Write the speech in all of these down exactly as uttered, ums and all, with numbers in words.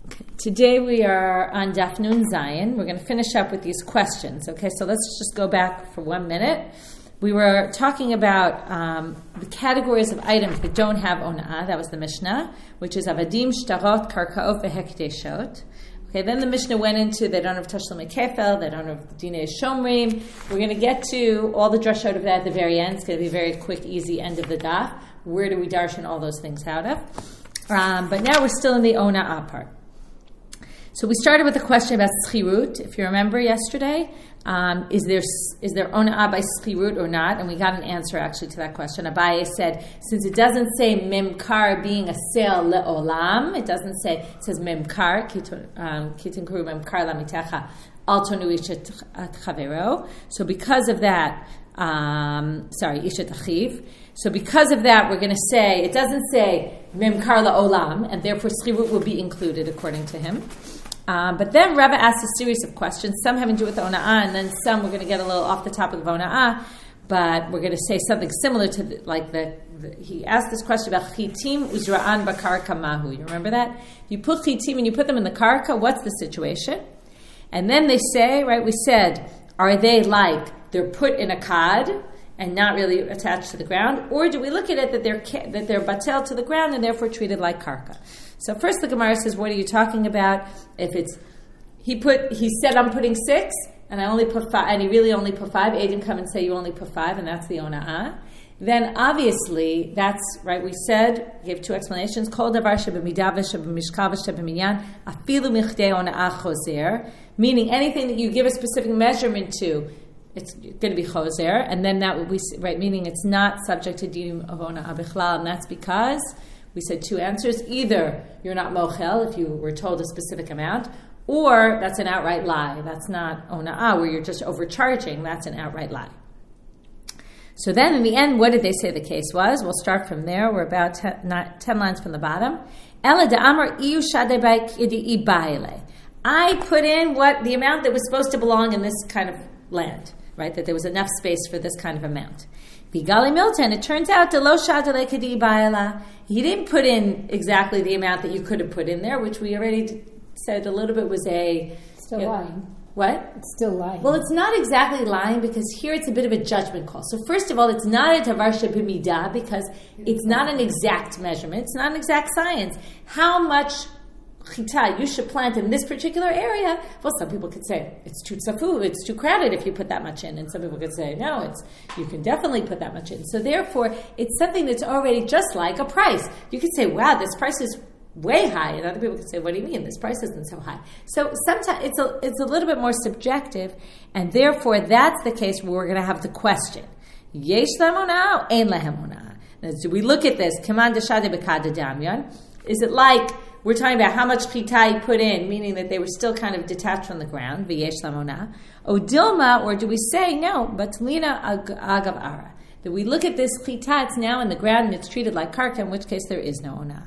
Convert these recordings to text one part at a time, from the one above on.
Today we are on Daf Nun Zayin. We're going to finish up with these questions. Okay, so let's just go back for one minute. We were talking about um, the categories of items that don't have ona'ah. That was the Mishnah, which is avadim, shtarot, karkaot, vehekdeshot. Okay, then the Mishnah went into they don't have tashlimei kefel, they don't have dinei shomrim. We're going to get to all the drashot of that at the very end. It's going to be a very quick, easy end of the daf. Where do we darshan all those things out of? Um, but now we're still in the ona'ah part. So we started with a question about schirut. If you remember yesterday, um, is there is there ona'ah by schirut or not? And we got an answer actually to that question. Abaye said, since it doesn't say memkar being a sale le'olam, it doesn't say, it says memkar, kitin kuru memkar lamitecha, al tonu ishet chavero. So because of that, um, sorry, ishet achiv. So because of that, we're going to say, it doesn't say memkar la'olam, and therefore schirut will be included according to him. Um, but then Rava asked a series of questions, some having to do with ona'ah, and then some we're going to get a little off the top of ona'ah, but we're going to say something similar to the, like the, the he asked this question about chitim uzra'an bakarka mahu. You remember that? You put chitim and you put them in the karka, what's the situation? And then they say, right, we said, are they like they're put in a kad and not really attached to the ground, or do we look at it that they're that they're batel to the ground and therefore treated like karka? So first the Gemara says, what are you talking about? If it's, he put, he said I'm putting six, and I only put five, and he really only put five, Aiden come and say you only put five, and that's the ona'ah. Then obviously, that's, right, we said, gave two explanations, kol davar shebemidah v'shebemishkal v'shebeminyan, afilu michdei ona'ah choser, meaning anything that you give a specific measurement to, it's going to be choser, and then that would be, right, meaning it's not subject to dinim of ona'ah bichlal, and that's because we said two answers. Either you're not mochel if you were told a specific amount, or that's an outright lie. That's not ona'ah, where you're just overcharging. That's an outright lie. So then in the end, what did they say the case was? We'll start from there. We're about ten, not, ten lines from the bottom. Ela da'amar iyu shadei ba'kidi ibaile. I put in what the amount that was supposed to belong in this kind of land, right? That there was enough space for this kind of amount. Bigali Milton, it turns out the lo shadei kidi ibaila. He didn't put in exactly the amount that you could have put in there, which we already said a little bit was a... Still you know, lying. What? It's still lying. Well, it's not exactly lying because here it's a bit of a judgment call. So first of all, it's not a tavar shebimidah because it's not an exact measurement. It's not an exact science. How much chita you should plant in this particular area? Well, some people could say it's too tzafu, it's too crowded if you put that much in, and some people could say no, it's you can definitely put that much in. So therefore, it's something that's already just like a price. You could say, wow, this price is way high, and other people could say, what do you mean? This price isn't so high. So sometimes it's a it's a little bit more subjective, and therefore that's the case where we're going to have the question: Yesh lehem ona'ah, ein lehem ona'ah. Now, do we look at this? Kaman deshadei b'kad damyan. Is it like we're talking about how much chita you put in, meaning that they were still kind of detached from the ground, v'yesh lehem ona'ah, o dilma, or do we say no, but lina agav ara, that we look at this chita, it's now in the ground and it's treated like karka, in which case there is no ona'ah.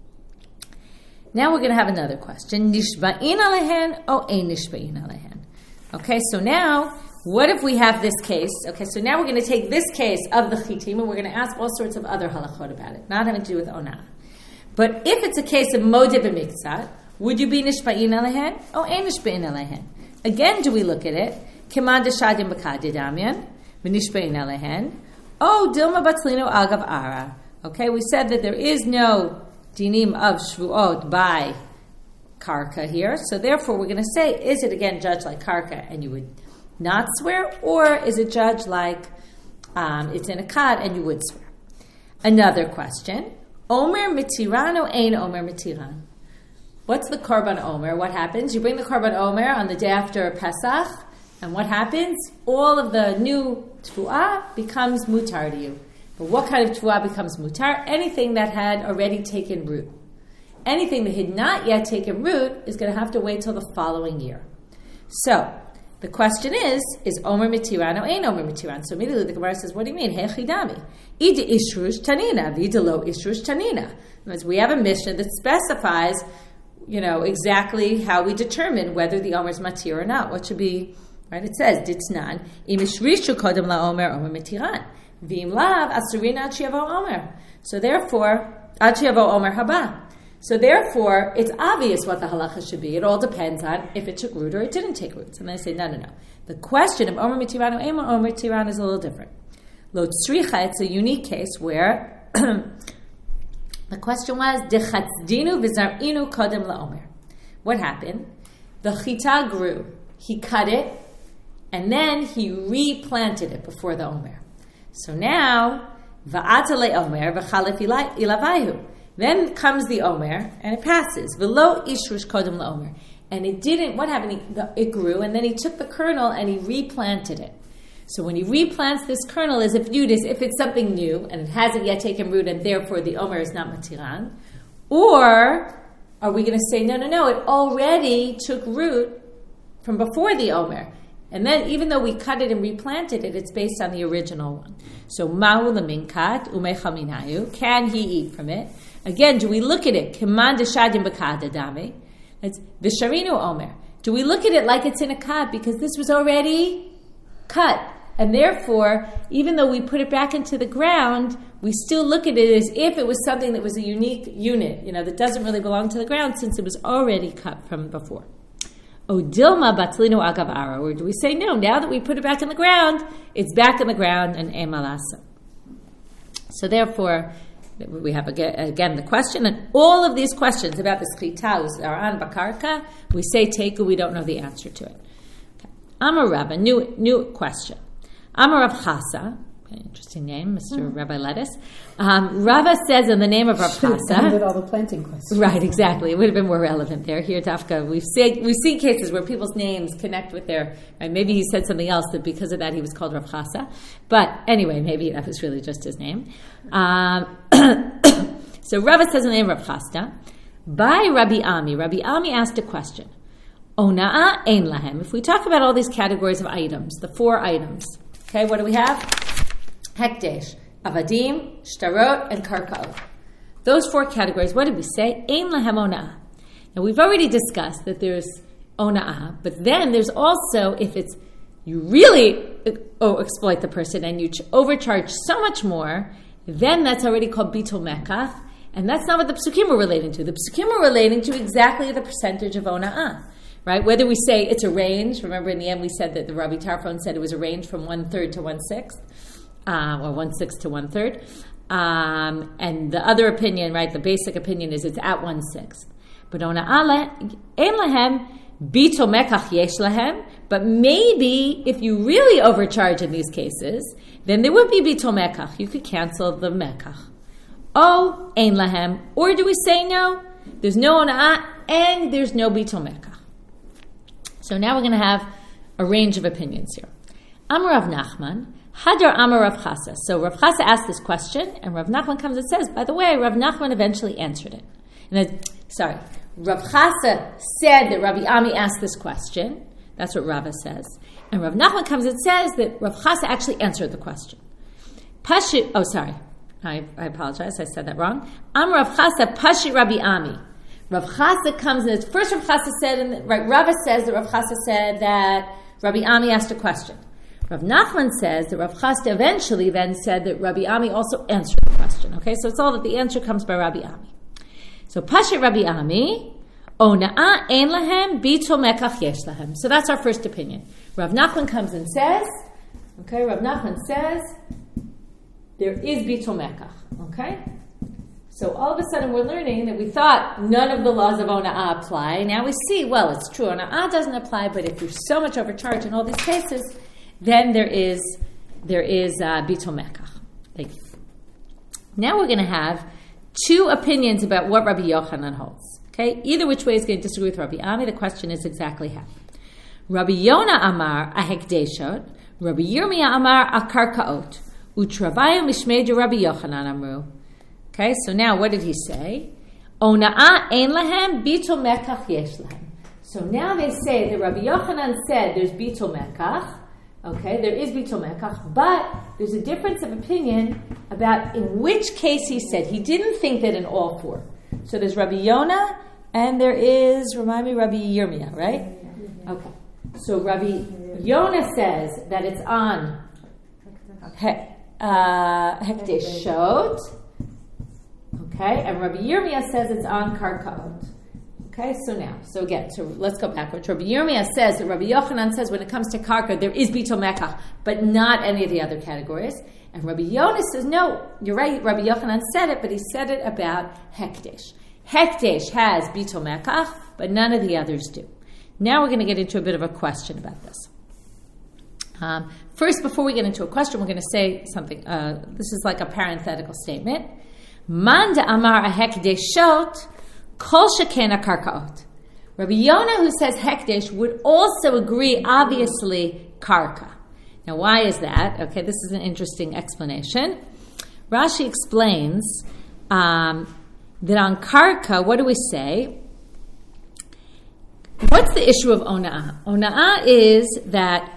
Now we're going to have another question. Nishba'in alehen o ein nishba'in alehen. Okay, so now, what if we have this case? Okay, so now we're going to take this case of the chitim and we're going to ask all sorts of other halachot about it, not having to do with ona'ah. But if it's a case of modeh b'miktzat, would you be nishba'in alehen o ein nishba'in alehen? Again, do we look at it? Keman deshadim b'kad damyan v'nishba'in alehen o dilma batlino agav ara. Okay, we said that there is no dinim of shvuot by karka here. So therefore we're going to say, is it again judged like karka and you would not swear, or is it judged like um, it's in a kad and you would swear? Another question. Omer mitiran o ein omer mitiran? What's the korban omer? What happens? You bring the korban omer on the day after Pesach, and what happens? All of the new tfu'ah becomes mutar to you. But what kind of tfu'ah becomes mutar? Anything that had already taken root. Anything that had not yet taken root is going to have to wait till the following year. So, the question is, is Omer mitiran or ain't Omer mitiran? So immediately the Gemara says, what do you mean? Hechidami. Ida ishrush tanina, vida lo ishrush tanina. We have a Mishnah that specifies, you know, exactly how we determine whether the Omer is matir or not. What should be, right? It says, ditnan, im ishrishu kodem la Omer, Omer mitiran. V'im lav, asurin ad shiavo Omer. So therefore, ad shiavo Omer haba. So therefore, it's obvious what the halacha should be. It all depends on if it took root or it didn't take root. And they say, no, no, no. The question of Omer Mitiranu, Ema Omer Tiran is a little different. Lo tzricha, it's a unique case where the question was, Dechazdinu v'zar'inu kodem la'omer. What happened? The chita grew. He cut it, and then he replanted it before the omer. So now, va'ata le'omer v'chalef ilavayu. Then comes the omer, and it passes. V'lo ishrush kodem la'omer. And it didn't, what happened? He, the, it grew, and then he took the kernel and he replanted it. So when he replants this kernel, is if viewed as if it's something new, and it hasn't yet taken root, and therefore the omer is not matiran. Or are we going to say, no, no, no, it already took root from before the omer. And then even though we cut it and replanted it, it's based on the original one. So mahu leminkat umechaminayu, can he eat from it? Again, do we look at it? Keman deshadim b'kadadame. It's Visharinu Omer. Do we look at it like it's in a kad because this was already cut? And therefore, even though we put it back into the ground, we still look at it as if it was something that was a unique unit, you know, that doesn't really belong to the ground since it was already cut from before. O Dilma Batlinu Agav Ara. Or do we say, no, now that we put it back in the ground, it's back in the ground and Emalasa. So therefore, we have again the question, and all of these questions about the schita are on bakarka. We say teku, we don't know the answer to it. Okay. Amar Rav, a new new question. Amar Rav Chasa, interesting name, Mister Mm. Rabbi Lettuce. Um, Rava says in the name of Rav Chasa. With all the planting questions, right? Exactly. It would have been more relevant there. Here, Tafka, we've seen we've seen cases where people's names connect with their. Right, maybe he said something else that because of that he was called Rav Chasa. But anyway, maybe that was really just his name. Um, so Rava says in the name of Rav Chasta, by Rabbi Ami. Rabbi Ami asked a question. Ona'a ein lahem. If we talk about all these categories of items, the four items, okay, what do we have? Hekdesh, avadim, shtarot, and karkaot. Those four categories, what did we say? Ein lahem ona'a. Now we've already discussed that there's ona'a, but then there's also, if it's, you really oh, exploit the person and you ch- overcharge so much more, then that's already called bittul mekach, and that's not what the psukim are relating to. The psukim are relating to exactly the percentage of ona'ah, right? Whether we say it's a range, remember in the end we said that the Rabbi Tarfon said it was a range from one-third to one-sixth, uh, or one-sixth to one-third, um, and the other opinion, right, the basic opinion is it's at one-sixth. But ona'ah ein lahem bittul mekach yesh lahem, but maybe if you really overcharge in these cases, then there would be bittul mekach. You could cancel the mekach. Oh, ein lahem. Or do we say no? There's no ona'ah and there's no bittul mekach. So now we're going to have a range of opinions here. Amar Rav Nachman, Hadar Amar Rav Chasa. So Rav Chasa asked this question, and Rav Nachman comes and says, by the way, Rav Nachman eventually answered it. And then, sorry, Rav Chasa said that Rabbi Ami asked this question. That's what Rava says. And Rav Nachman comes and says that Rav Chasa actually answered the question. Pashit, oh, sorry. I, I apologize. I said that wrong. Am Rav Chasa Pashit Rabbi Ami. Rav Chasa comes and first Rav Chasa said, and right, Rava says that Rav Chasa said that Rabbi Ami asked a question. Rav Nachman says that Rav Chasa eventually then said that Rabbi Ami also answered the question. Okay, so it's all that the answer comes by Rabbi Ami. So Pashit Rabbi Ami, Ona'a ein lahem bittul mekach yesh lahem. So that's our first opinion. Rav Nachman comes and says, okay, Rav Nachman says, there is bittul mekach, okay? So all of a sudden we're learning that we thought none of the laws of ona'ah apply. Now we see, well, it's true, ona'ah doesn't apply, but if you're so much overcharged in all these cases, then there is there is uh, bittul mekach. Like, now we're going to have two opinions about what Rabbi Yochanan holds. Okay, either which way is going to disagree with Rabbi Ami. The question is exactly how. Rabbi Yona Amar ahekdeshot, Rabbi Yirmiyah Amar akarkaot, utravayu mishmei Rabbi Yochanan Amru. Okay, so now what did he say? Ona'a ein lahem bittul mekach yesh lahem. So now they say that Rabbi Yochanan said there's bittul mekach. Okay, there is bittul mekach, but there's a difference of opinion about in which case he said. He didn't think that in all four. So there's Rabbi Yonah and there is, remind me, Rabbi Yirmiyah, right? Okay. So Rabbi Yonah says that it's on he, uh, Hekdeshot. Okay, and Rabbi Yirmiyah says it's on karkaot. Okay, so now, so again, so let's go backwards. Rabbi Yirmiyah says that Rabbi Yochanan says when it comes to karka, there is bittul mekach, but not any of the other categories. And Rabbi Yonah says, no, you're right, Rabbi Yochanan said it, but he said it about hekdesh. Hekdesh has bittul mekach, but none of the others do. Now we're going to get into a bit of a question about this. Um, first, before we get into a question, we're going to say something. Uh, this is like a parenthetical statement. Man amar a hekdeshot, kol shekena karkaot. Rabbi Yonah, who says hekdesh, would also agree, obviously, karka. Now, why is that? Okay, this is an interesting explanation. Rashi explains um, that on karka, what do we say? What's the issue of ona'ah? Ona'ah is that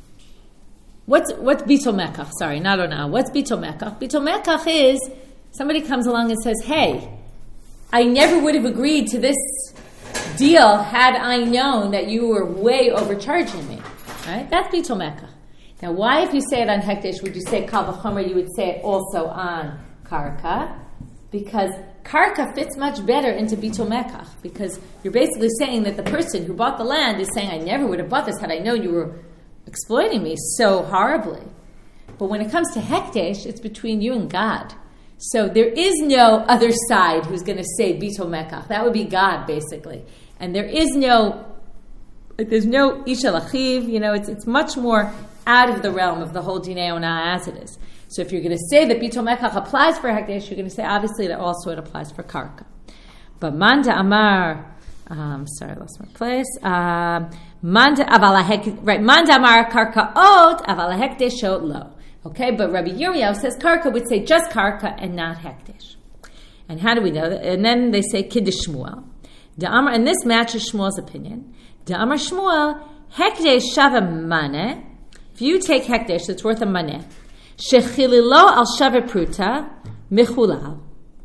What's what's bittul mekach? Sorry, not ona'ah. What's bittul mekach? Bittul mekach is somebody comes along and says, hey, I never would have agreed to this deal had I known that you were way overcharging me. Right? That's bittul mekach. Now, why, if you say it on hekdesh, would you say kal v'chomer, you would say it also on karka? Because karka fits much better into bittul mekach, because you're basically saying that the person who bought the land is saying, I never would have bought this had I known you were exploiting me so horribly. But when it comes to hekdesh, it's between you and God. So there is no other side who's going to say bittul mekach. That would be God, basically. And there is no, there's no isha lachiv, you know, it's it's much more out of the realm of the whole dinei ona'ah as it is. So if you're going to say that bittul mekach applies for hekdesh, you're going to say, obviously, that also it applies for karka. But manda amar, um, sorry, I lost my place, um, Manda aval hek right. Manda amar karkaot aval hekdeshot lo. Okay, but Rabbi Yirmiyahu says karka would say just karka and not hekdesh. And how do we know that? And then they say kiddush Shmuel. Da'amar, and this matches Shmuel's opinion. Da'amar Shmuel hekdesh shava maneh. If you take hekdesh that's worth a maneh, shechililo al shava pruta michulal.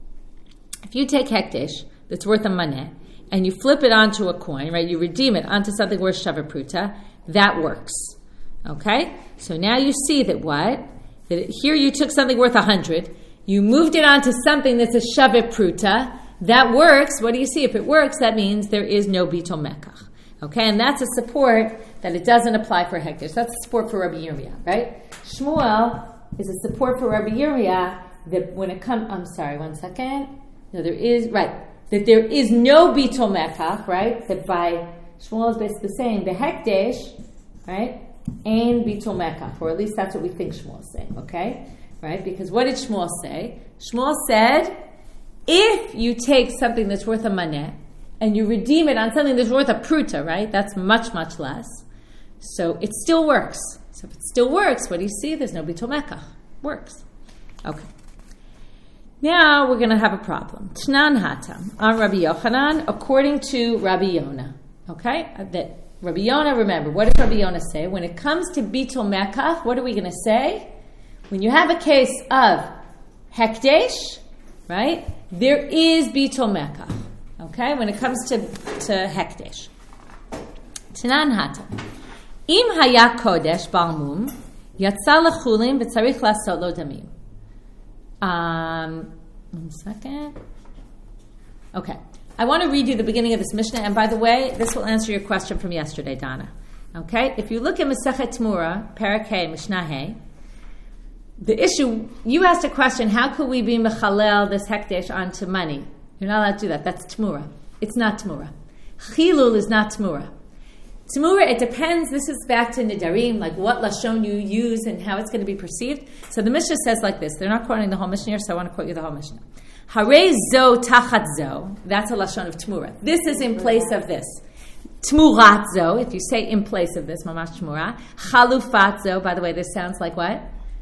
If you take hekdesh that's worth a maneh, and you flip it onto a coin, right? You redeem it onto something worth shava pruta, that works. Okay? So now you see that what? That here you took something worth a hundred, you moved it onto something that's a shava pruta, that works. What do you see? If it works, that means there is no bittul mekach. Okay? And that's a support that it doesn't apply for hekdesh. That's a support for Rabbi Yirmiyah, right? Shmuel is a support for Rabbi Yirmiyah that when it comes, I'm sorry, one second. No, there is, right. That there is no bittul mekach, right? That by Shmuel is basically saying the hekdesh, right? And bittul mekach, or at least that's what we think Shmuel is saying, okay? Right? Because what did Shmuel say? Shmuel said, if you take something that's worth a maneh and you redeem it on something that's worth a pruta, right? That's much, much less. So it still works. So if it still works, what do you see? There's no bittul mekach. Works. Okay. Now we're going to have a problem. Tnan hatam on Rabbi Yochanan, according to Rabbi Yonah. Okay, that Rabbi Yonah. Remember, what does Rabbi Yonah say when it comes to bittul mekach? What are we going to say when you have a case of hekdesh? Right, there is bittul mekach. Okay, when it comes to to hekdesh. Tnan hatam im haya kodesh balmum yatsa lechulin v'tzarich lasot lo damim. Um, one second. Okay. I want to read you the beginning of this Mishnah, and by the way, this will answer your question from yesterday, Donna. Okay? If you look at Masechet Tmura, Perek Hey, Mishnah Hey, the issue, you asked a question, how could we be mechalel this hekdesh onto money? You're not allowed to do that. That's Tmura. It's not Tmura. Chilul is not Tmura. Tmura, it depends. This is back to Nidarim, like what Lashon you use and how it's going to be perceived. So the Mishnah says like this. They're not quoting the whole Mishnah here, so I want to quote you the whole Mishnah. Hare zo tachat zo. That's a Lashon of Tmura. This is in place of this. Tmurat zo, if you say in place of this, mamash Tmura. Chalufat zo, by the way, this sounds like what?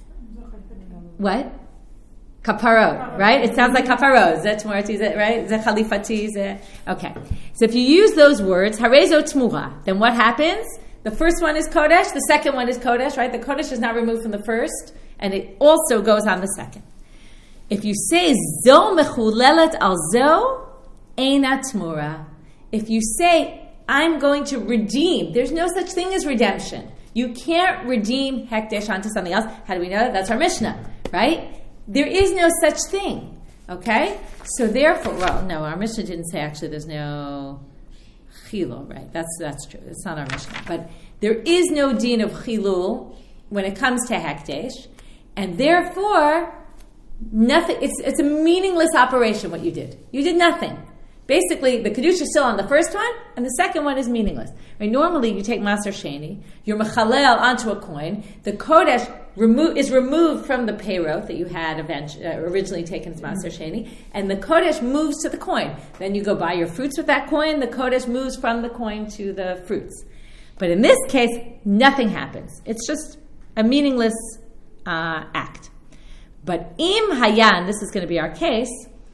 What? Kaparot, right? It sounds like kaparot. Zeh tmurati, right? Zeh chalifati, zeh. Okay. So if you use those words, harezo tmura, then what happens? The first one is kodesh, the second one is kodesh, right? The kodesh is not removed from the first, and it also goes on the second. If you say zo mechulelet al zo, eina tmura. If you say, I'm going to redeem, there's no such thing as redemption. You can't redeem hekdesh onto something else. How do we know that? That's our Mishnah, right? There is no such thing. Okay? So therefore, well, no, our Mishnah didn't say actually there's no chilul, right? That's that's true. It's not our Mishnah. But there is no din of chilul when it comes to hekdesh, and therefore, nothing. It's it's a meaningless operation what you did. You did nothing. Basically, the kedusha is still on the first one, and the second one is meaningless. Right? Normally, you take Maser Sheni, you're mechalel onto a coin. The kodesh remo- is removed from the payroth that you had eventually, uh, originally taken as Maser Sheni, and the kodesh moves to the coin. Then you go buy your fruits with that coin. The kodesh moves from the coin to the fruits. But in this case, nothing happens. It's just a meaningless uh, act. But im hayan, this is going to be our case.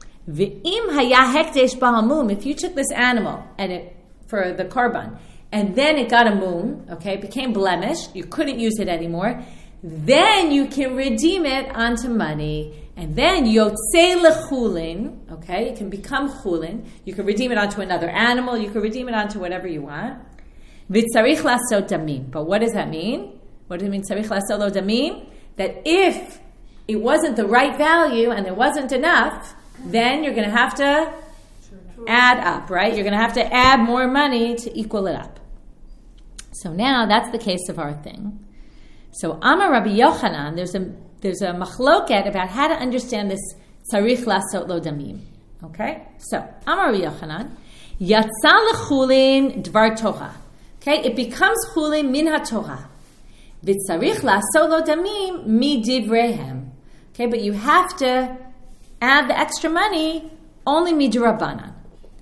V'im haya hekdesh b'hamum. If you took this animal and it for the korban, and then it got a mum, okay, it became blemished, you couldn't use it anymore, then you can redeem it onto money, and then yotzei lechulin, okay, it can become chulin. You can redeem it onto another animal. You can redeem it onto whatever you want. V'tzarich lasot damim. But what does that mean? What does it mean? Tzarich lasot lo damim. That if it wasn't the right value and there wasn't enough, then you're going to have to add up, right? You're going to have to add more money to equal it up. So now that's the case of our thing. So Amar Rabbi Yochanan, there's a there's a machloket about how to understand this tzarich lasot lo damim. Okay, so Amar Rabbi Yochanan, yatsa lechulin dvar Torah. Okay, it becomes chulin min haTorah. V'tzarich lasot lo damim mi divrehem. Okay, but you have to add the extra money only midrabanan.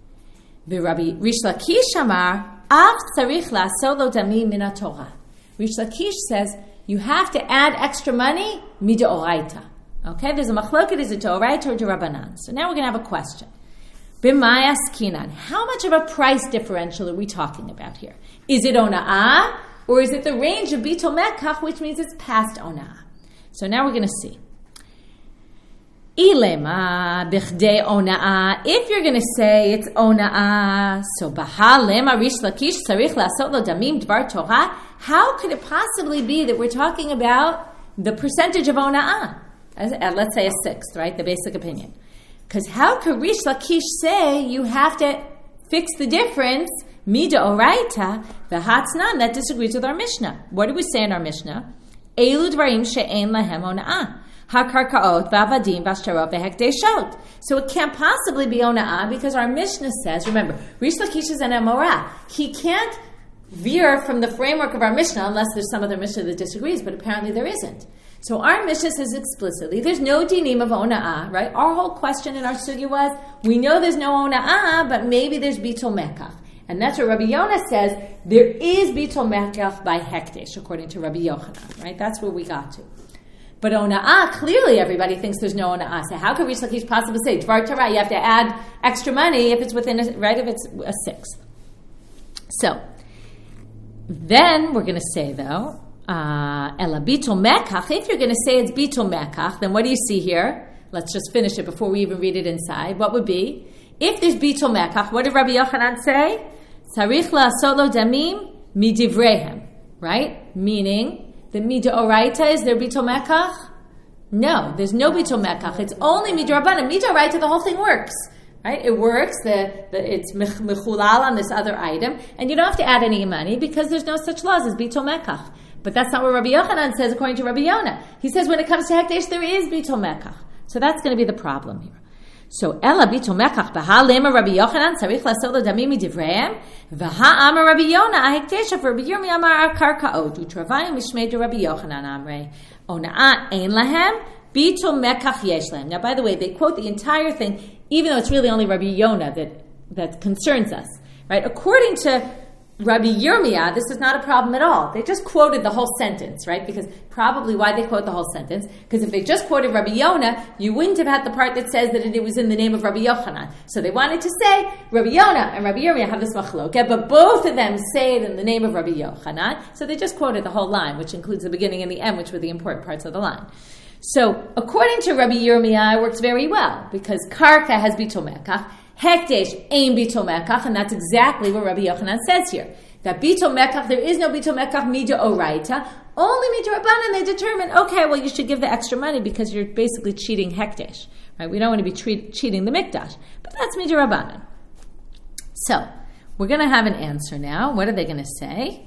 V'Rabbi Rish Lakish Amar af tzarich lasot lo damim min haTorah. Rish Lakish says you have to add extra money midoraita. Okay, there's a machloket, is it doraita or derabanan? So now we're going to have a question. B'mayas kinan, how much of a price differential are we talking about here? Is it ona'ah or is it the range of bitol mekach, which means it's past ona'ah? So now we're going to see. Ilema b'chdei ona'ah. If you're going to say it's ona'ah, so bahal lema rish lakish tzarich lasot lo damim dvar Torah. How could it possibly be that we're talking about the percentage of ona'ah? As, uh, let's say a sixth, right? The basic opinion. Because how could Rish Lakish say you have to fix the difference mida oraita v'hatznan? That disagrees with our Mishnah. What do we say in our Mishnah? Elu dvarim she'ein lahem ona'ah. HaKarkaot v'avadim v'ashtarot v'hekdeshot. So it can't possibly be ona'ah because our Mishnah says, remember, Rish Lakish is an Amorah. He can't veer from the framework of our Mishnah unless there's some other Mishnah that disagrees, but apparently there isn't. So our Mishnah says explicitly, there's no dinim of ona'ah, right? Our whole question in our sugya was, we know there's no ona'ah, but maybe there's bitol mekach. And that's what Rabbi Yonah says, there is bitol mekach by hekdesh, according to Rabbi Yochanan, right? That's where we got to. But ona'ah, clearly everybody thinks there's no ona'ah. So how could Rish Lakish possibly say, Dvar Torah, you have to add extra money if it's within, a, right, if it's a sixth. So, then we're going to say, though, Ela bitol mekach. If you're going to say it's bitol mekach, then what do you see here? Let's just finish it before we even read it inside. What would be? If there's bitol mekach, what did Rabbi Yochanan say? Tzarich la'asot lo damim midivrehem. Right? Meaning, the midoraita, is there bitol mekach? No, there's no bitol mekach. It's only midrabanan. Midoraita, the whole thing works. Right? It works. The, the it's mechulal on this other item, and you don't have to add any money because there's no such laws as bitol mekach. But that's not what Rabbi Yochanan says according to Rabbi Yonah. He says when it comes to hekdesh, there is bitol mekach. So that's going to be the problem here. So ela bitol mekach b'ha lema Rabbi Yochanan tzarich lasot lo damim midivreim v'ha amar Rabbi Yonah hekdesh for Rabbi Yirmiyah amar karkaot utravayim mishmei de Rabbi Yochanan amrei ona'ah ein lahem bitol mekach yesh lahem. Now, by the way, they quote the entire thing, even though it's really only Rabbi Yonah that that concerns us, right? According to Rabbi Yirmiyah, this is not a problem at all. They just quoted the whole sentence, right? Because probably why they quote the whole sentence? Because if they just quoted Rabbi Yonah, you wouldn't have had the part that says that it was in the name of Rabbi Yochanan. So they wanted to say Rabbi Yonah and Rabbi Yirmiyah have this machloket, but both of them say it in the name of Rabbi Yochanan. So they just quoted the whole line, which includes the beginning and the end, which were the important parts of the line. So according to Rabbi Yirmiyah, it works very well because karka has bitol mekach. Hekdesh ain bitol mekach, and that's exactly what Rabbi Yochanan says here. That bitol mekach, there is no bitol mekach mida oraita, only mida rabbanan. They determine, okay, well, you should give the extra money because you're basically cheating hekdesh, Right? We don't want to be treat, cheating the mikdash, but that's midrabanan. So we're going to have an answer now. What are they going to say?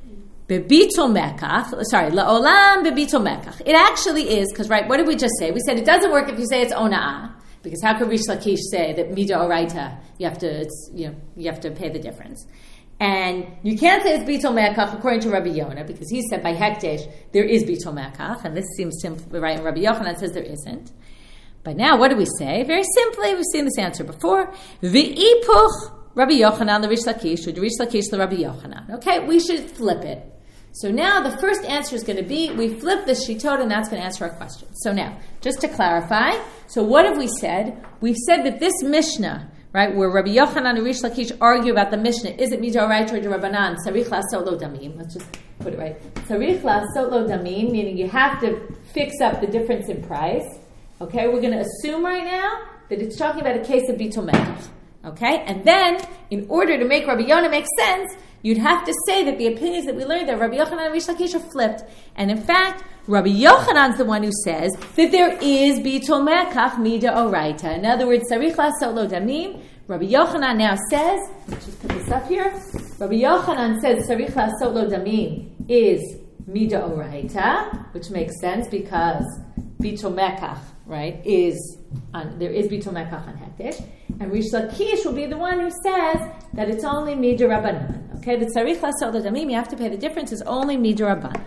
Bebitul mekach. Sorry, laolam bebitul mekach. It actually is because right. What did we just say? We said it doesn't work if you say it's ona'ah. Because how could Rish Lakish say that mida oraita you have to it's, you know you have to pay the difference, and you can't say it's bitul mekach according to Rabbi Yonah because he said by hekdesh there is bitul mekach, and this seems simple, right? And Rabbi Yochanan says there isn't. But now what do we say? Very simply, we've seen this answer before. V'ipuch Rabbi Yochanan the Rish Lakish or Rish Lakish the Rabbi Yochanan. Okay, we should flip it. So now the first answer is going to be, we flip the shitot and that's going to answer our question. So now, just to clarify, so what have we said? We've said that this Mishnah, right, where Rabbi Yochanan and Rish Lakish argue about the Mishnah, is it midoraita or d'Rabbanan? Sarich la'asot lo damim. Let's just put it right. Sarich la'asot lo damim, meaning you have to fix up the difference in price. Okay, we're going to assume right now that it's talking about a case of bitul mekach. Okay, and then in order to make Rabbi Yonah make sense, you'd have to say that the opinions that we learned that Rabbi Yochanan and Rish Lakish are flipped. And in fact, Rabbi Yochanan's the one who says that there is bitul mekach mida oraita. In other words, sarich la'asot lo damim. Rabbi Yochanan now says, let's just put this up here. Rabbi Yochanan says sarich la'asot lo damim is mida oraita, which makes sense because bitul mekach, right, is on, there is bitul mekach on hekdesh. And Rish Lakish will be the one who says that it's only midrabanan. Okay, the tzarich la'asot lo damim, you have to pay the difference, is only midrabanan.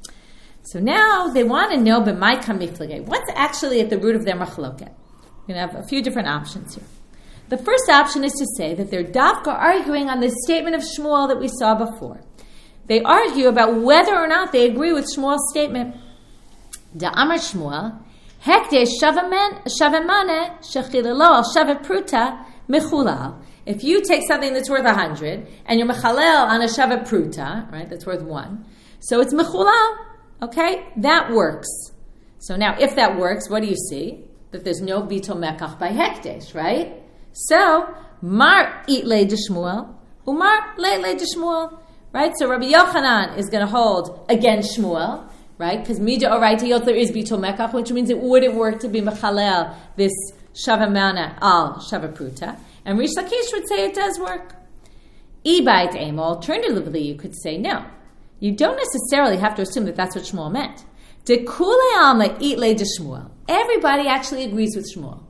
So now they want to know b'mai kamiflage. What's actually at the root of their machloket? We're going to have a few different options here. The first option is to say that they're dafka arguing on the statement of Shmuel that we saw before. They argue about whether or not they agree with Shmuel's statement. Da'amar Shmuel, hekdesh shavemane shechilalo al shavet pruta mechulal. If you take something that's worth a hundred and you're mechalel on a shavet pruta, right, that's worth one, so it's mechulal. Okay, that works. So now, if that works, what do you see? That there's no bitul mekach by hekdesh, right? So mar itle de Shmuel, umar leile de Shmuel, right? So Rabbi Yochanan is going to hold against Shmuel. Right? Because mida oraita yot there is bitul mekach, which means it wouldn't work to be mechalel this shavamana al shavapruta. And Rish Lakish would say it does work. Ibait emo. Alternatively, you could say no. You don't necessarily have to assume that that's what Shmuel meant. De kule alma itle de Shmuel. Everybody actually agrees with Shmuel.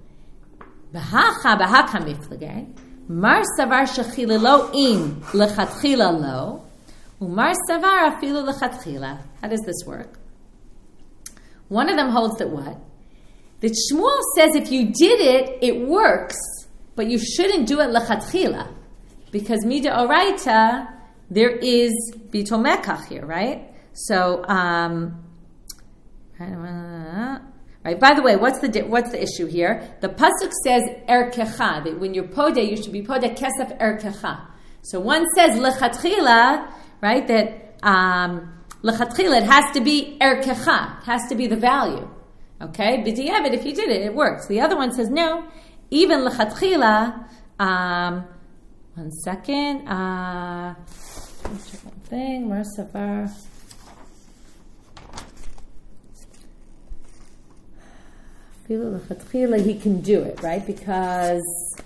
B'hacha b'haka miflage. Mar savar shechilelo in lechatchila lo. Umar savar afilu lechatchila. How does this work? One of them holds that what? That Shmuel says if you did it, it works, but you shouldn't do it lechatchila. Because mida oraita, there is bitul mekach here, right? So, um, right. By the way, what's the what's the issue here? The pasuk says erkecha, that when you're podeh, you should be podeh kesef erkecha. So one says lechatchila, right? That um, lechatchila, it has to be erkecha, it has to be the value. Okay, b'diavad, if you did it, it works. The other one says no, even lechatchila. Um, one second. Uh, let's check one thing. Mar savar. He can do it, right? Because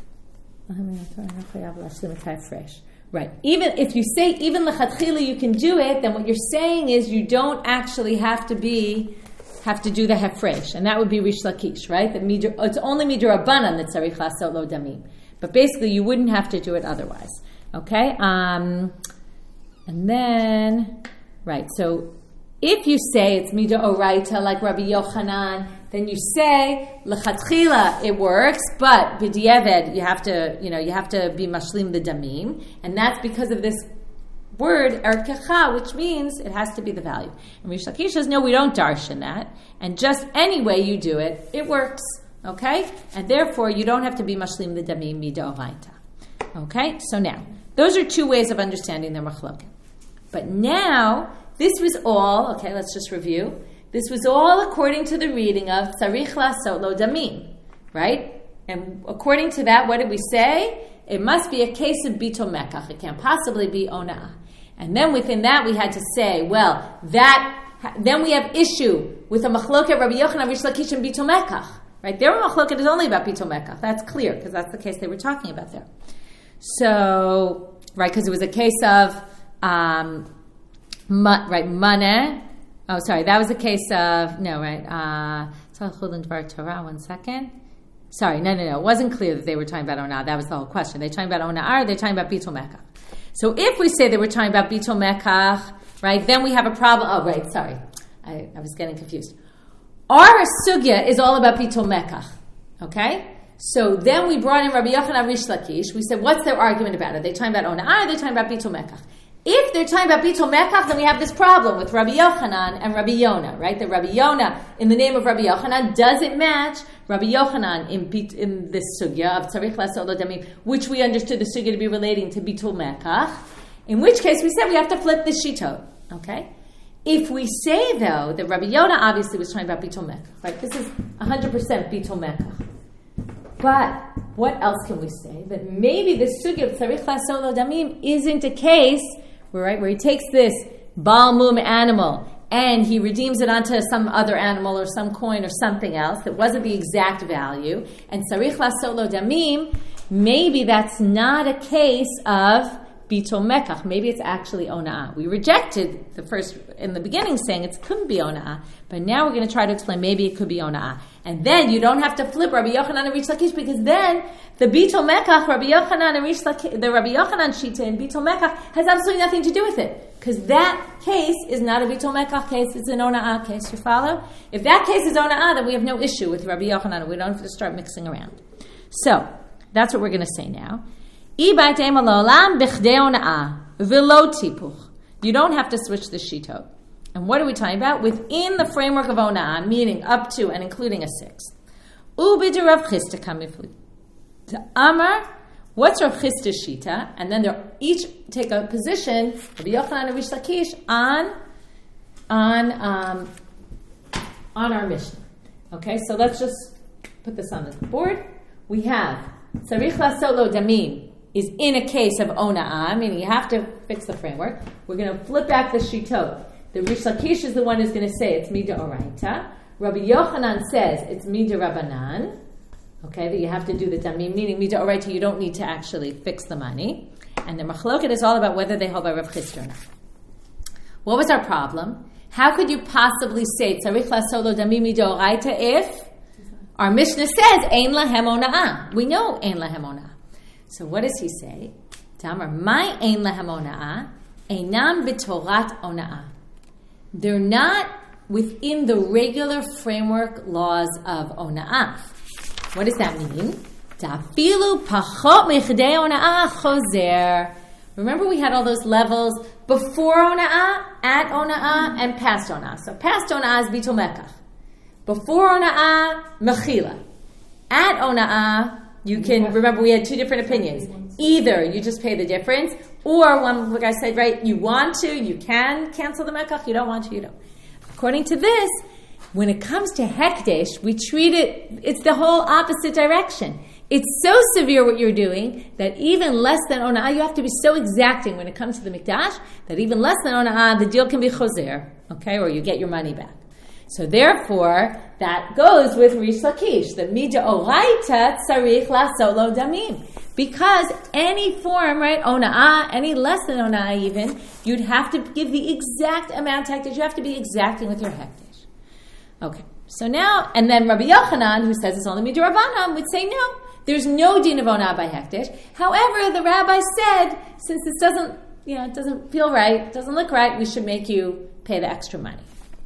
fresh. Right. Even if you say even lechatchila you can do it, then what you're saying is you don't actually have to be have to do the hefresh, and that would be Rish Lakish, right? That midr, it's only midrabanan that tzarich la'asot lo damim, but basically you wouldn't have to do it otherwise. Okay. Um, and then right. So if you say it's mida oraita like Rabbi Yochanan, then you say lechatchila it works, but b'diavad you have to, you know, you have to be mashlim the damim, and that's because of this word erkecha, which means it has to be the value. And Rish Lakish says, no, we don't darshan that, and just any way you do it, it works. Okay, and therefore you don't have to be mashlim the damim mida oraita. Okay, so now those are two ways of understanding the machloket. But now this was all. Okay, let's just review. This was all according to the reading of tzarich la'asot lo damim, right? And according to that, what did we say? It must be a case of bitul mekach. It can't possibly be ona'ah. And then within that, we had to say, well, that then we have issue with a machloket Rabbi Yochanan Rish Lakish and bitul mekach, right? Their machloket is only about bittul mekach. That's clear, because that's the case they were talking about there. So, right, because it was a case of, um, ma, right, maneh. Oh, sorry, that was a case of, no, right, uh, one second. Sorry, no, no, no. It wasn't clear that they were talking about onah. That was the whole question. They're talking about onah, or they're talking about bittul mekach. So if we say they were talking about bittul mekach, right, then we have a problem. Oh, right, sorry. I, I was getting confused. Our sugya is all about bittul mekach, okay? So then we brought in Rabbi Yochanan Rish Lakish. We said, what's their argument about? Are they talking about onah, or are they talking about bittul mekach? If they're talking about bittul mekach, then we have this problem with Rabbi Yochanan and Rabbi Yonah, right? The Rabbi Yonah, in the name of Rabbi Yochanan, doesn't match Rabbi Yochanan in, in this sugya of tzarich la'asot lo damim, which we understood the sugya to be relating to bittul mekach. In which case, we said we have to flip the shitot, okay? If we say, though, that Rabbi Yonah obviously was talking about bittul mekach, right? This is one hundred percent bittul mekach. But what else can we say? That maybe the sugya of tzarich la'asot lo damim isn't a case where, right, where he takes this Baal Mum animal and he redeems it onto some other animal or some coin or something else that wasn't the exact value. And tzarich la'asot lo damim, maybe that's not a case of bittul mekach. Maybe it's actually ona'ah. We rejected the first in the beginning saying it couldn't be ona'ah, but now we're going to try to explain maybe it could be ona'ah. And then you don't have to flip Rabbi Yochanan and Rish Lakish, because then the bittul mekach, Rabbi Yochanan and Rish Lakish, the Rabbi Yochanan shita in bittul mekach has absolutely nothing to do with it, because that case is not a bittul mekach case; it's an ona'ah case. You follow? If that case is ona'ah, then we have no issue with Rabbi Yochanan. We don't have to start mixing around. So that's what we're going to say now. You don't have to switch the shitot. And what are we talking about? Within the framework of ona'ah, meaning up to and including a sixth. Ubidu Rav Chisda kamifli. To Amar, what's Rav Chisda's shita? And then they each take a position, Rabbi Yochanan and Rish Lakish, on, on, um, on our Mishnah. Okay, so let's just put this on the board. We have tzarich la'asot lo damim is in a case of ona'ah, meaning you have to fix the framework. We're going to flip back the shitot. The Rish Lakish is the one who's going to say it's mida oraita. Rabbi Yochanan says it's mida rabbanan. Okay, that you have to do the damim, meaning mida oraita, you don't need to actually fix the money. And the machloket is all about whether they hold by Rav Chisda or not. What was our problem? How could you possibly say tzarich la'asot lo damim mida oraita if our Mishnah says ein lahem ona'ah? We know ein lahem ona'ah. So what does he say? Tamar, my ein lahem ona'ah, einam b'torat ona'ah. They're not within the regular framework laws of ona'ah. What does that mean? Tafilu pachot mechdei ona'ah chozer. Remember we had all those levels before ona'ah, at ona'ah, and past ona'ah. So past ona'ah is bittul mekach. Before ona'ah, mechila. At ona'ah, you can, remember we had two different opinions. Either you just pay the difference, or one, like I said, right, you want to, you can cancel the mekach, you don't want to, you don't. According to this, when it comes to hekdesh, we treat it, it's the whole opposite direction. It's so severe what you're doing that even less than ona'ah, you have to be so exacting when it comes to the mikdash, that even less than ona'ah, the deal can be chozer, okay, or you get your money back. So therefore, that goes with Rish Lakish, the mida oraita tzarich la'asot lo damim. Because any form, right, ona'ah, any less than ona'ah even, you'd have to give the exact amount of hekdesh. You have to be exacting with your hekdesh. Okay, so now, and then Rabbi Yochanan, who says it's only mida rabbanan, would say no, there's no din of ona'ah by hekdesh. However, the rabbi said, since this doesn't, you know, it doesn't feel right, doesn't look right, we should make you pay the extra money.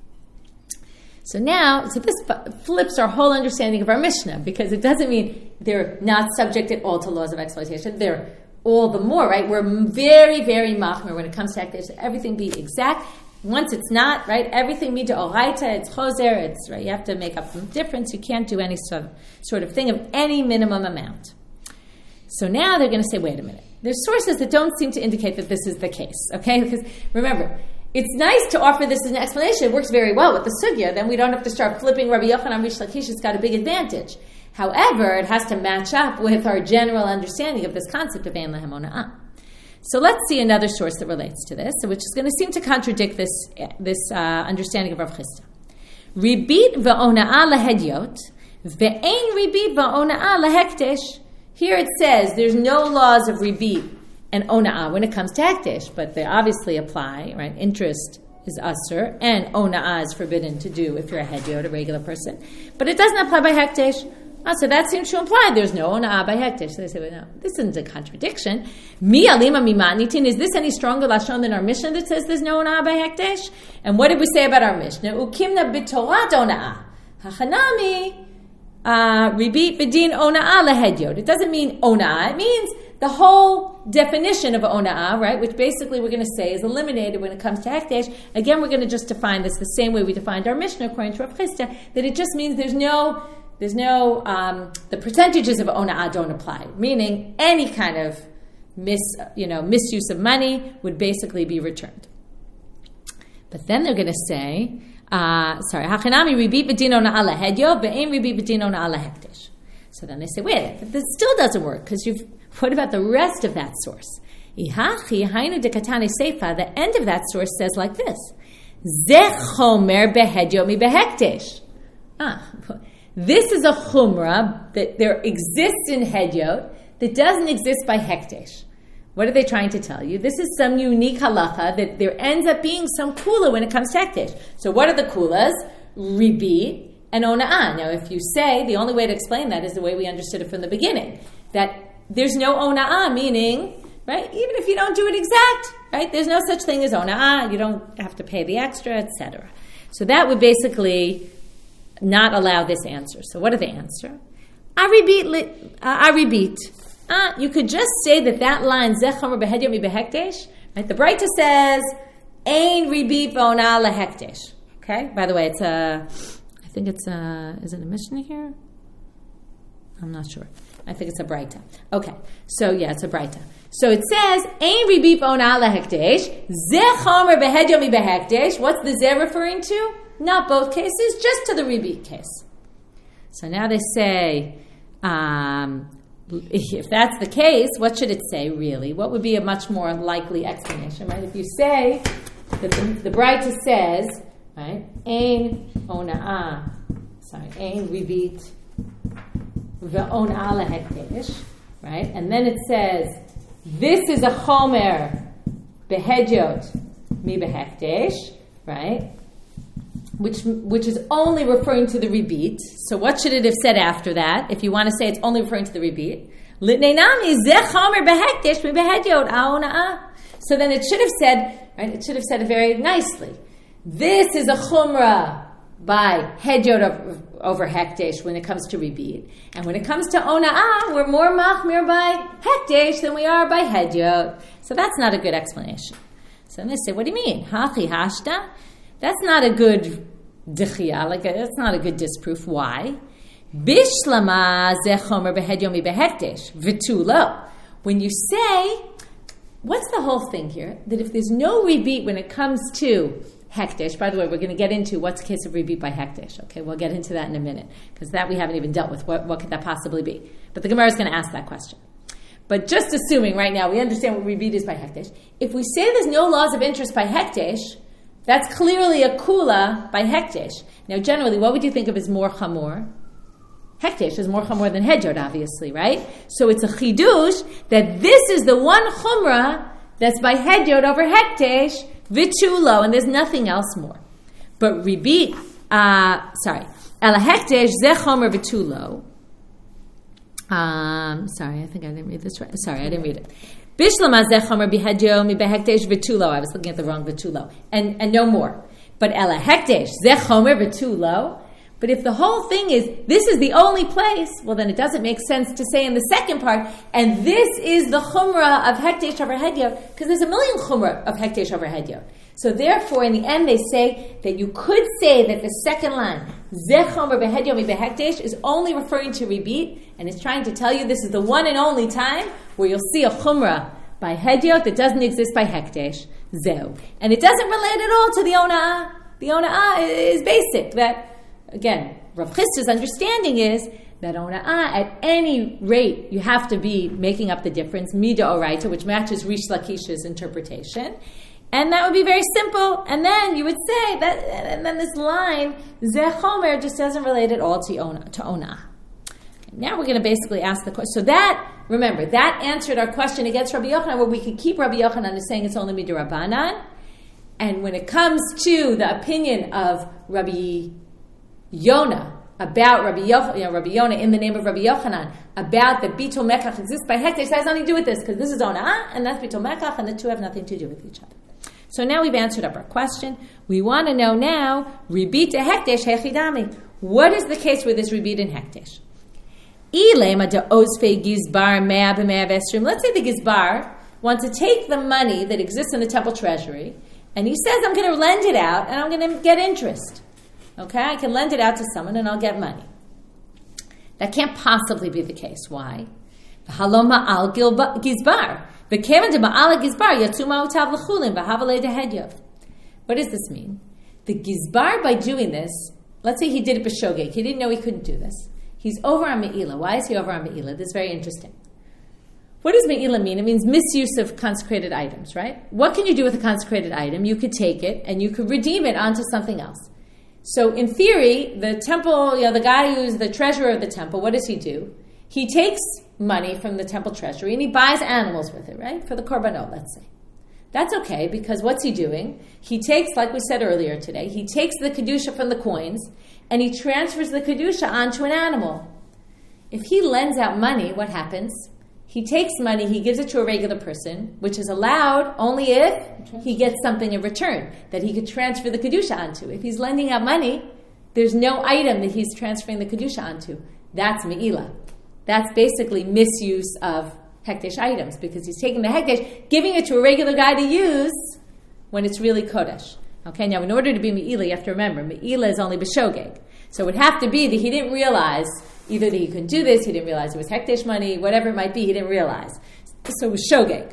So now, so this flips our whole understanding of our Mishnah, because it doesn't mean they're not subject at all to laws of exploitation. They're all the more, right? We're very, very machmir when it comes to hekdesh. Everything be exact. Once it's not, right? Everything mida oraita, it's chozer, it's, right? You have to make up the difference. You can't do any sort of, sort of thing of any minimum amount. So now they're going to say, wait a minute. There's sources that don't seem to indicate that this is the case, okay? Because remember, it's nice to offer this as an explanation. It works very well with the sugya. Then we don't have to start flipping Rabbi Yochanan Rish Lakish. It's got a big advantage. However, it has to match up with our general understanding of this concept of ein lahem ona'ah. So let's see another source that relates to this, which is going to seem to contradict this this uh, understanding of Rav Chisda. Ribit ve'ona'ah lehedyot Ve'ein ribit va'ona'ah lahekdesh. Here it says there's no laws of ribit and ona'ah when it comes to hekdesh, but they obviously apply, right? Interest is usher, and ona'ah is forbidden to do if you're a hediot, a regular person. But it doesn't apply by hekdesh. Ah, so that seems to imply there's no ona'ah by hekdesh. So they say, well, no, this isn't a contradiction. Mi alima mi matnitin. Is this any stronger lashon than our Mishnah that says there's no ona'ah by hekdesh? And what did we say about our Mishnah? Ukimna b'torat ona'ah. Hachanami uh, ribit v'din ona'ah lehediot. It doesn't mean ona'ah. It means the whole definition of ona'ah, right, which basically we're going to say is eliminated when it comes to hekdesh. Again, we're going to just define this the same way we defined our Mishnah according to Rav Chisda, that it just means there's no There's no, um, the percentages of ona'ah don't apply, meaning any kind of mis, you know, misuse of money would basically be returned. But then they're going to say, uh, sorry, hachanami ribit v'din ona'ah lahedyo ve'ein ribit v'din ona'ah lahekdesh. So then they say, wait, but this still doesn't work, because you've, what about the rest of that source? Ihachi hainu dekatane seifa, the end of that source says like this, zeh chomer behedyo mi behekdesh. Ah, this is a chumrah that there exists in Hedyot that doesn't exist by Hekdesh. What are they trying to tell you? This is some unique halacha that there ends up being some kula when it comes to Hekdesh. So what are the kulas? Ribit and ona'ah. Now if you say, the only way to explain that is the way we understood it from the beginning, that there's no ona'ah, meaning, right, even if you don't do it exact, right, there's no such thing as ona'ah, you don't have to pay the extra, et cetera. So that would basically not allow this answer. So what are the answer? Aribit. Uh, aribit. Uh, you could just say that that line, Zechomer behedyo mi behekdesh, right? The Breita says, Ein ribit v'ona'ah lahekdesh. Okay? By the way, it's a, I think it's a, is it a Mishnah here? I'm not sure. I think it's a Breita. Okay. So yeah, it's a Breita. So it says, Ein ribit v'ona'ah lahekdesh, Zechomer behedyo mi behekdesh. What's the Zeh referring to? Not both cases, just to the ribit case. So now they say, um, if that's the case, what should it say really? What would be a much more likely explanation, right? If you say that the, the Breita says, right, Ein ona'ah, sorry, Ein ribit ve'ona'ah lahekdesh, right? And then it says, this is a chomer behedyot mi behekdesh, right? Which which is only referring to the ribit. So what should it have said after that? If you want to say it's only referring to the ribit. So then it should have said, right, it should have said it very nicely. This is a chumrah by hedyot over, over hekdesh when it comes to ribit. And when it comes to ona'ah, we're more machmir by hekdesh than we are by hedyot. So that's not a good explanation. So then they say, what do you mean? Hachi hashta? That's not a good dichia, like a, that's not a good disproof. Why? Bishlama zechomer behedyomi behekdesh v'tulo. When you say, what's the whole thing here? That if there's no ribit when it comes to hekdesh, by the way, we're going to get into what's the case of ribit by hekdesh. Okay, we'll get into that in a minute, because that we haven't even dealt with. What, what could that possibly be? But the Gemara is going to ask that question. But just assuming right now we understand what ribit is by hekdesh, if we say there's no laws of interest by hekdesh, that's clearly a kula by hekdesh. Now, generally, what would you think of as more chamor? Hekdesh is more chamor than hedyot, obviously, right? So it's a chidush that this is the one chumrah that's by hedyot over hekdesh, v'tulo, and there's nothing else more. But ribit, uh, sorry, ela hekdesh zeh chomer v'tulo. Um, sorry, I think I didn't read this right. Sorry, I didn't read it. Bishlama zeh chomer bihedyo mi behekdesh v'tulo. I was looking at the wrong v'tulo. And and no more. But ela hekdesh zeh chomer v'tulo. But if the whole thing is, this is the only place, well then it doesn't make sense to say in the second part, and this is the chumrah of hekdesh over hedyot, because there's a million chumrah of hekdesh over hedyot. So therefore, in the end, they say that you could say that the second line, zeh chomer behedyo mi behekdesh, is only referring to ribit, and it's trying to tell you this is the one and only time where you'll see a chumrah by hedyot that doesn't exist by hekdesh, zeu. And it doesn't relate at all to the ona'ah. The ona'ah is basic, that again, Rav Chisda's understanding is that ona'ah, at any rate, you have to be making up the difference, mida oraita, which matches Rish Lakish's interpretation. And that would be very simple. And then you would say that, and then this line, Zeh Chomer, just doesn't relate at all to Ona. To ona. Okay, now we're going to basically ask the question. So that, remember, that answered our question against Rabbi Yochanan, where we could keep Rabbi Yochanan as saying it's only Midrabanan. And when it comes to the opinion of Rabbi Yonah, about Rabbi, Yoch- you know, Rabbi Yonah in the name of Rabbi Yochanan, about the Bitul Mekach exists by Hekdesh, that has nothing to do with this, because this is Onah, and that's Bitul Mekach, and the two have nothing to do with each other. So now we've answered up our question. We want to know now, Ribit Hekdesh Hechidami. What is the case with this Ribit and Hekdesh? Let's say the Gizbar wants to take the money that exists in the temple treasury, and he says, I'm going to lend it out, and I'm going to get interest. Okay, I can lend it out to someone and I'll get money. That can't possibly be the case. Why? What does this mean? The Gizbar, by doing this, let's say he did it b'shogeg. He didn't know he couldn't do this. He's over on Me'ilah. Why is he over on Me'ilah? This is very interesting. What does Me'ilah mean? It means misuse of consecrated items, right? What can you do with a consecrated item? You could take it and you could redeem it onto something else. So in theory, the temple, you know, the guy who's the treasurer of the temple, what does he do? He takes money from the temple treasury and he buys animals with it, right? For the korbanot, let's say. That's okay, because what's he doing? He takes, like we said earlier today, he takes the kedusha from the coins and he transfers the kedusha onto an animal. If he lends out money, what happens? He takes money, he gives it to a regular person, which is allowed only if he gets something in return that he could transfer the kedusha onto. If he's lending out money, there's no item that he's transferring the kedusha onto. That's me'ilah. That's basically misuse of hekdesh items, because he's taking the hekdesh, giving it to a regular guy to use when it's really kodesh. Okay, now in order to be me'ilah, you have to remember, me'ilah is only b'shogeg. So it would have to be that he didn't realize either that he couldn't do this, he didn't realize it was hekdesh money, whatever it might be, he didn't realize. So it was shogeg.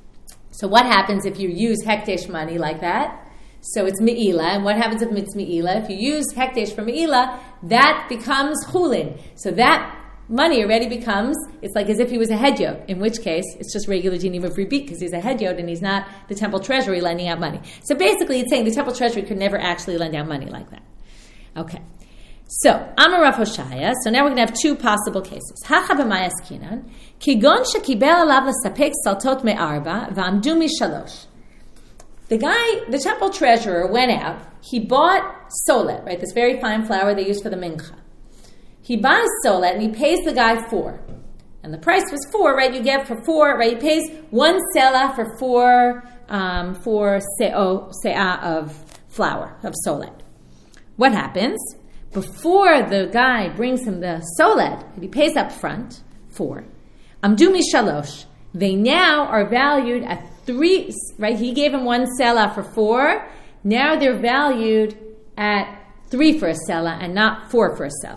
So what happens if you use hekdesh money like that? So it's me'ilah, and what happens if it's me'ilah? If you use hekdesh for me'ilah, that becomes chulin. So that money already becomes, it's like as if he was a hedyot, in which case it's just regular dinim of ribit, because he's a hedyot and he's not the temple treasury lending out money. So basically it's saying the temple treasury could never actually lend out money like that. Okay. So, Amar Rav Hoshaya, so now we're going to have two possible cases. Hacha b'may askinan, kigon shekibel alav l'sapek saltot me'arba, v'amdu mishalosh. The guy, the temple treasurer, went out, he bought solet, right, this very fine flour they use for the mincha. He buys solet and he pays the guy four. And the price was four, right, you get for four, right, he pays one selah for four, um, four se'o, se'ah of flour, of solet. What happens? Before the guy brings him the solet, that he pays up front, four, amdu mishalosh, they now are valued at three, right? He gave him one selah for four, now they're valued at three for a selah and not four for a selah.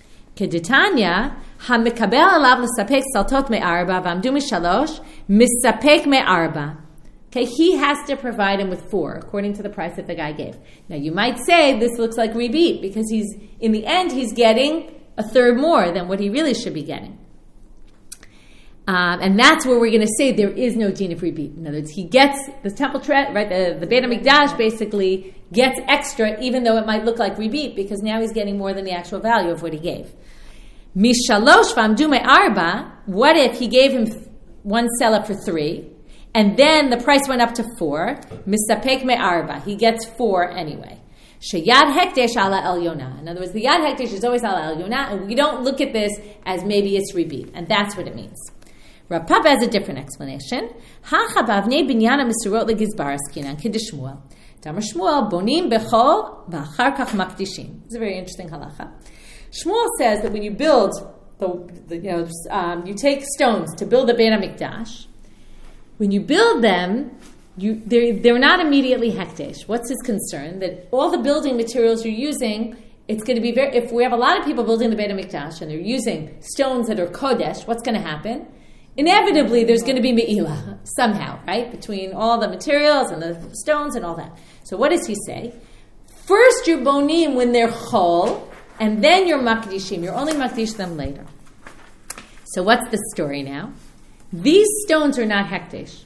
Keditanya, hamikabel alav l'sapek saltot me'arba, v'amdu mishalosh, misapek me'arba. Okay, he has to provide him with four, according to the price that the guy gave. Now, you might say this looks like ribit, because he's, in the end, he's getting a third more than what he really should be getting. Um, and that's where we're going to say there is no din of ribit. In other words, he gets, the temple, tre- right, the, the Beit HaMikdash basically gets extra, even though it might look like ribit, because now he's getting more than the actual value of what he gave. Mishalosh v'amdu me'arba, what if he gave him one selah for three, and then the price went up to four. Misapek me'arba. He gets four anyway. Sheyad hekdesh ala el yonah. In other words, the yad hekdesh is always ala el yonah, and we don't look at this as maybe it's ribit. And that's what it means. Rav Papa has a different explanation. Hacha bavnei binyana misurot legizbar askinan kedishmuel. Damar Shmuel bonim bechol v'achar kach makdishim. It's a very interesting halacha. Shmuel says that when you build, the, the you know, um, you take stones to build the Beit HaMikdash, when you build them, you, they're, they're not immediately hekdesh. What's his concern? That all the building materials you're using, it's going to be very, if we have a lot of people building the Beit HaMikdash and they're using stones that are kodesh, what's going to happen? Inevitably, there's going to be me'ilah somehow, right? Between all the materials and the stones and all that. So what does he say? First you're bonim when they're chol, and then you're makdishim. You're only makdish them later. So what's the story now? These stones are not hekdesh.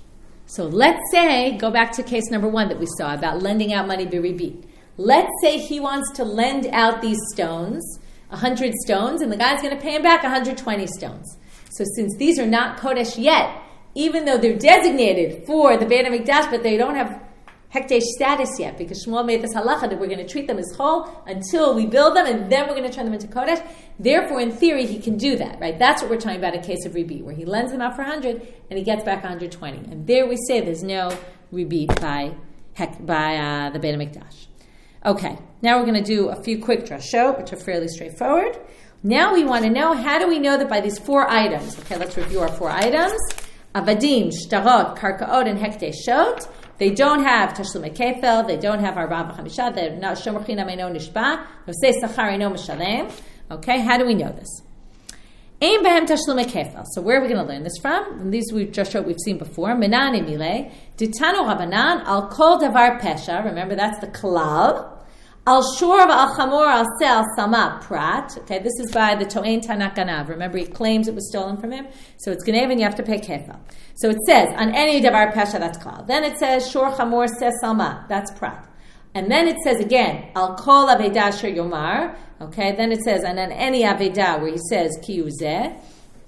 So let's say, go back to case number one that we saw about lending out money biribit. Let's say he wants to lend out these stones, one hundred stones, and the guy's going to pay him back one hundred twenty stones. So since these are not Kodesh yet, even though they're designated for the Beit HaMikdash, but they don't have Hekdesh status yet, because Shmuel made this halacha that we're going to treat them as whole until we build them, and then we're going to turn them into Kodesh. Therefore, in theory, he can do that, right? That's what we're talking about in case of Ribit, where he lends them out for one hundred, and he gets back one hundred twenty. And there we say there's no Ribit by, hek, by uh, the Beit HaMikdash. Okay, now we're going to do a few quick drashot, which are fairly straightforward. Now we want to know, how do we know that by these four items? Okay, let's review our four items. Avadim, Shtarot, Karkaot, and Hekteshot. They don't have Tashlumei Kefel, they don't have Arba V'Chamisha, they're not Shomer Chinam Eino Nishba, Nosei Sachar Eino Mishalem. Okay, how do we know this? Ein Behem Tashlumei Kefel. So where are we going to learn this from? And these we've just showed, we've seen before. Menane Milei, Ditanu Rabanan, Al Kol Davar Pesha, remember that's the Klal. Al Shur Al Chamor Al Se Al Sama Prat. Okay, this is by the To'en Tanak Ganav. Remember, he claims it was stolen from him. So it's Ganev and you have to pay Kefel. So it says, on any Davar Pesha, that's Klal. Then it says, Shur Chamor Se Salma, that's Prat. And then it says again, Al Kol Aveda Asher Yomar. Okay, then it says, and on any Aveda, where he says, Ki Uzeh.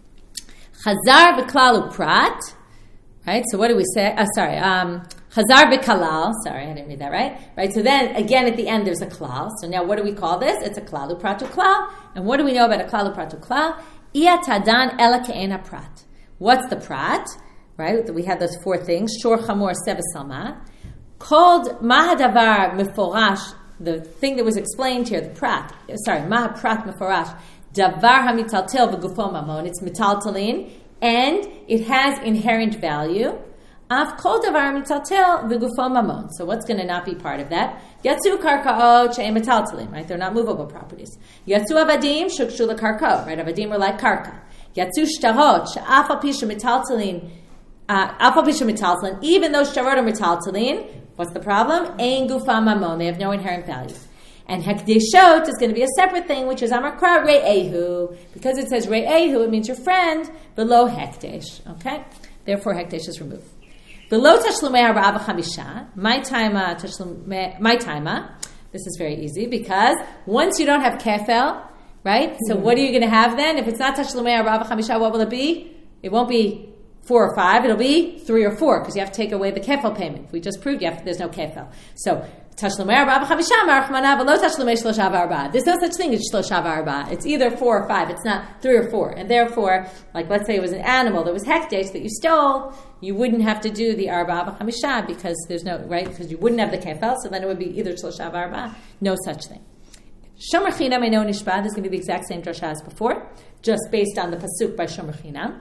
Chazar V'Klalu Prat. Right, so what do we say? Uh, sorry, um... Chazar v'kalal. Sorry, I didn't read that right. Right. So then again at the end there's a klal. So now what do we call this? It's a klal upratu klal. And what do we know about a klal upratu klal? Iya tadan ela ke'ena prat. What's the prat? Right. We have those four things. Shor chamor seva salma. Called mahadavar meforash. The thing that was explained here. The prat. Sorry, mahaprat meforash. Davar hamitaltel v'gufo mamon. It's metaltalin, and it has inherent value. Av kol davar mitaltel v'gufo mamon. So what's going to not be part of that? Yatsu karkaot she'en metaltalim, right? They're not movable properties. Yatsu avadim shukshu lekarkaot, right? Avadim are like karka. Yatsu shtarot she'af al pisha metaltalin, af al pisha metaltalin. Even though shtarot are metaltalin, what's the problem? Ein gufa mamon. They have no inherent value. And hekdeshot is going to be a separate thing, which is amakra re'ehu. Because it says re'ehu, it means your friend, below hekdesh. Okay? Therefore, hekdesh is removed. Below tashlumei arba v'chamisha, my taima tashlumei, my taima. This is very easy because once you don't have kefel, right? So mm-hmm. What are you going to have then? If it's not tashlumei arba v'chamisha, what will it be? It won't be four or five. It'll be three or four because you have to take away the kefel payment. We just proved you have, there's no kefel. So tashlumei arba v'chamisha marachmana v'lo tashlumei shlosha v'arba. There's no such thing as shlosha v'arba. It's either four or five. It's not three or four. And therefore, like let's say it was an animal that was hekdesh that you stole, you wouldn't have to do the arba v'chamisha because there's no, right? Because you wouldn't have the kefel, so then it would be either shlosha v'arba. No such thing. Shomer chinam eino nishba. This is going to be the exact same drasha as before, just based on the pasuk by Shomer chinam.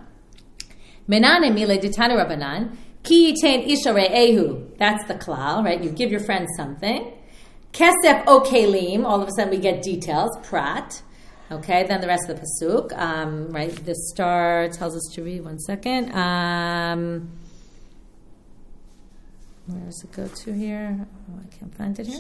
Menane mile ditanu rabanan. Ki yitain isha re'ehu. That's the klal, right? You give your friend something. Kesef o kelim. All of a sudden we get details. Prat. Okay, then the rest of the pasuk. Um, right, the star tells us to read. One second. Um, where does it go to here? Oh, I can't find it here.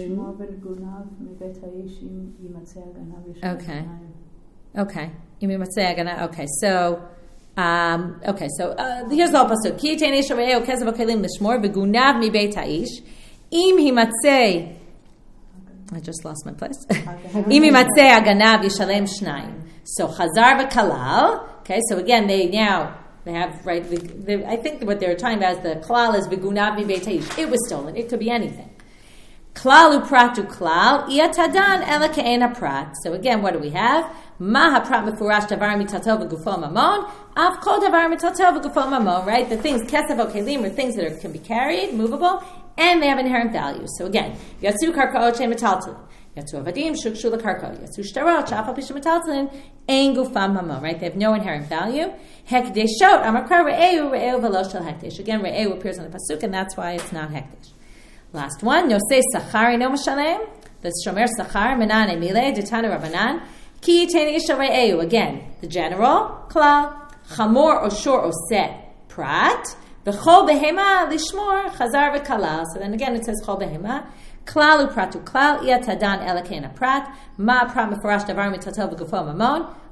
Okay. Okay. Okay. So. Um, okay, so uh, here's the whole pasuk. Ki yitein ish re'ehu kesav v'kelim lishmor v'gunav mi beit ha'ish im himatzei. I just lost my place. Im himatzei aganav yishalem shnayim. So chazar v'kalal. Okay, so again they now they have right. The, the, I think what they're talking about is the kalal is v'gunav mi beit ha'ish. It was stolen. It could be anything. Klal upratu klal iatadan ela ke'ena prat. So again, what do we have? Ma haprat mefurash davar mitaltel v'gufo mamon. Av kol davar mitaltel v'gufo mamon. Right, the things kesef okelim are things that are, can be carried, movable, and they have inherent value. So again, yatsu karkaot she'en metaltalin, yatsu avadim shukshu lekarkaot, yatsu shtarot she'af al pisha metaltalin, ein gufam mamon. Right, they have no inherent value. Hekdeshot amakra re'ehu re'ehu v'lo shel hekdesh. Again, re'ehu appears on the pasuk, and that's why it's not hekdesh. Last one, Nosei Sachar Eino Mishalem. That's Shomer Sachar Menane Mile Ditanu Rabanan. Ki yitein isha re'ehu. Again, the general klal chamor or shor or set prat. V'chol behema lishmor chazar v'kalal. So then again it says chol behema. Klal upratu klal iya tadan ela ke'ena prat. Ma prat mefurash davar mitaltel v'gufo mamon.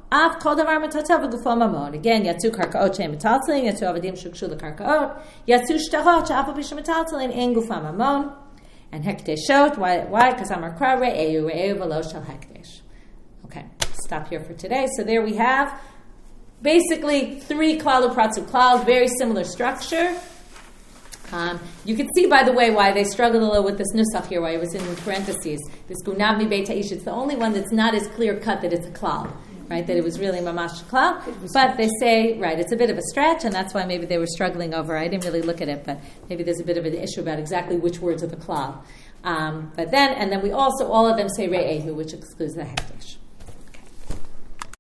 Af kol davar metotav v'gufo mamon. Again, yatsu karkaot she'em metaltalin, yatsu avadim shukshu lekarkaot, yatsu shtarot she'af al pi she'em metaltalin en gufa mamon. And hekdeshot, why? Why? Because amar kra re'eu, re'eu v'lo shel hekdesh. Okay, stop here for today. So there we have basically three klal upratzu klal, very similar structure. Um, you can see, by the way, why they struggled a little with this nusach here, why it was in parentheses. This gunav mi beit ha'ish. It's the only one that's not as clear cut that it's a klal, right? That it was really mamash klal. But they say, right, it's a bit of a stretch, and that's why maybe they were struggling over. I didn't really look at it, but maybe there's a bit of an issue about exactly which words are the klal. Um, but then, and then we also, all of them say re'ehu, which excludes the hekdesh.